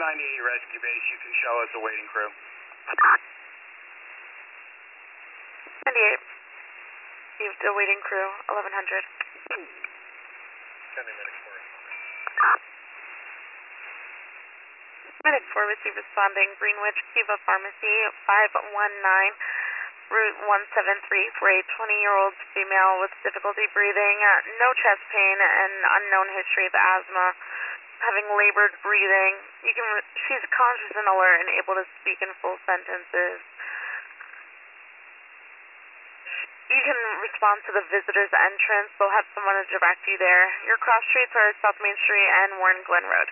Rescue Base, you can show us a waiting crew. 98. Received a waiting crew, 1100. County Medic 4. Medic 4 received responding Greenwich Kiva Pharmacy, 519, Route 173 for a 20-year-old female with difficulty breathing, no chest pain, and unknown history of asthma. Having labored breathing, she's conscious and alert and able to speak in full sentences. You can respond to the visitor's entrance. They'll have someone to direct you there. Your cross streets are South Main Street and Warren Glen Road.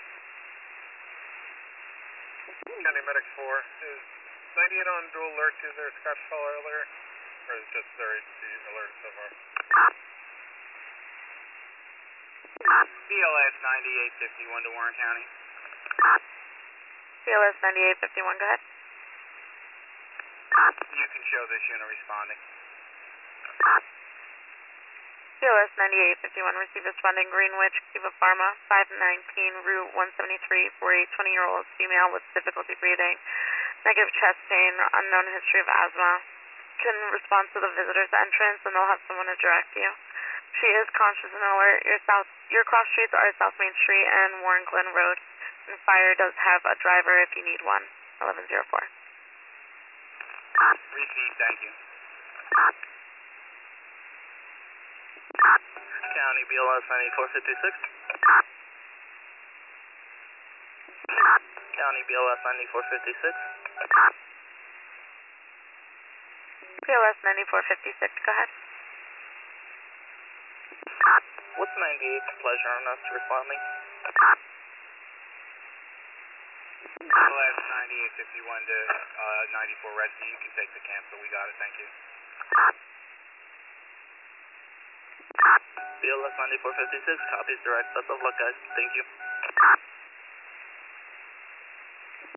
County Medic 4, is 98 on dual alert to their scratch call earlier? Or is it just their agency alert so far? BLS 9851 to Warren County. BLS 9851, go ahead. You can show this unit responding. BLS 9851, receive responding Greenwich Kiva Pharma, 519 Route 173 for a 20-year-old female with difficulty breathing, negative chest pain, unknown history of asthma. Can respond to the visitor's entrance and they'll have someone to direct you. She is conscious and alert. Your cross streets are South Main Street and Warren Glen Road. And fire does have a driver if you need one. 1104. Repeat, thank you. County BLS 9456. County BLS 9456. BLS 9456, go ahead. What's 98's pleasure on us responding? BLS 9851 to 94 Rescue. You can take the camp, so we got it, thank you. BLS 9456, copies direct. Best of luck, guys. Thank you.